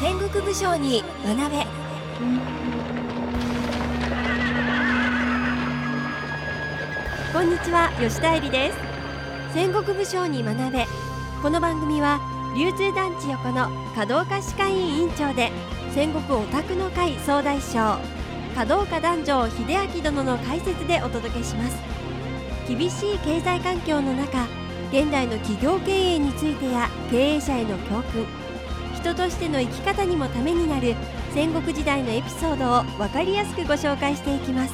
戦国武将に学べ。こんにちは、吉田絵里です。戦国武将に学べ。この番組は流通団地横の華道家歯科医院院長で戦国オタクの会総大将華道家壇上秀明殿の解説でお届けします。厳しい経済環境の中、現代の企業経営についてや経営者への教訓、人としての生き方にもためになる戦国時代のエピソードを分かりやすくご紹介していきます。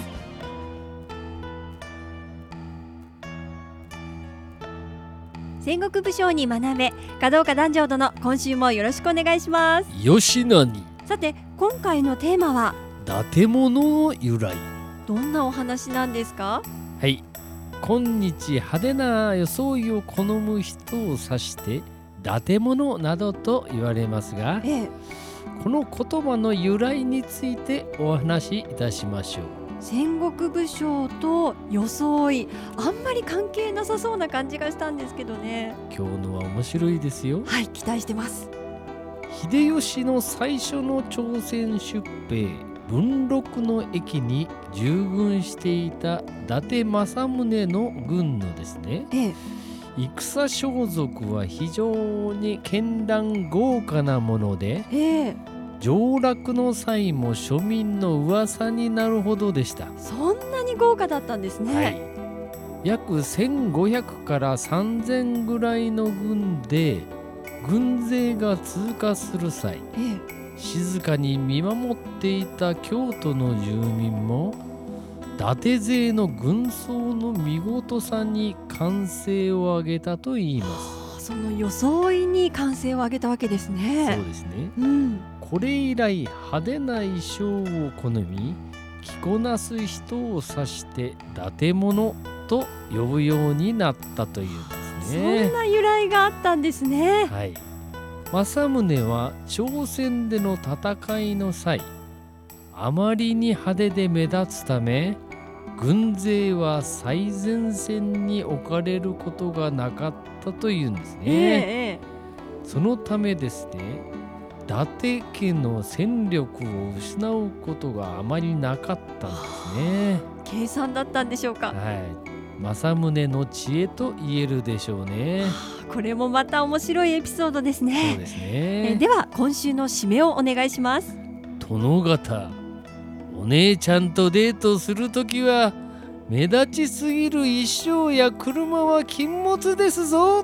戦国武将に学べ、華道家壇上殿、今週もよろしくお願いします。 よしなに。 さて、今回のテーマは伊達物の由来。 どんなお話なんですか？ はい、今日派手な装いを好む人を指して伊達物などと言われますが、この言葉の由来についてお話しいたしましょう。 戦国武将と装い、あんまり関係なさそうな感じがしたんですけどね。 今日のは面白いですよ。 はい、期待してます。 秀吉の最初の朝鮮出兵文禄の役に従軍していた伊達政宗の軍のですね、戦装束は非常に絢爛豪華なもので、上洛の際も庶民の噂になるほどでした。 そんなに豪華だったんですね。 約1500から3000ぐらいの軍で軍勢が通過する際、静かに見守っていた京都の住民も伊達勢の軍装の見事さに歓声を上げたといいます。 その装いに歓声を上げたわけですね。 そうですね、これ以来派手な衣装を好み着こなす人を指して伊達者と呼ぶようになったというんですね。 そんな由来があったんですね。 政宗は朝鮮での戦いの際、あまりに派手で目立つため軍勢は最前線に置かれることがなかったというんですね。そのためですね、伊達家の戦力を失うことがあまりなかったんですね。 計算だったんでしょうか。 政宗の知恵と言えるでしょうね。 これもまた面白いエピソードですね。 そうですね。 では今週の締めをお願いします。 殿方、お姉ちゃんとデートするときは目立ちすぎる衣装や車は禁物ですぞ。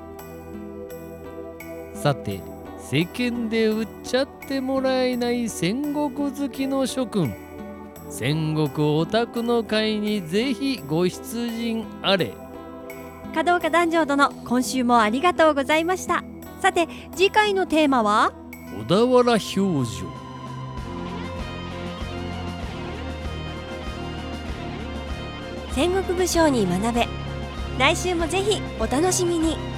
さて、世間で売っちゃってもらえない戦国好きの諸君、戦国オタクの会にぜひご出陣あれ。 華道家壇上殿、今週もありがとうございました。さて、次回のテーマは小田原評定。 戦国武将に学べ。来週もぜひお楽しみに。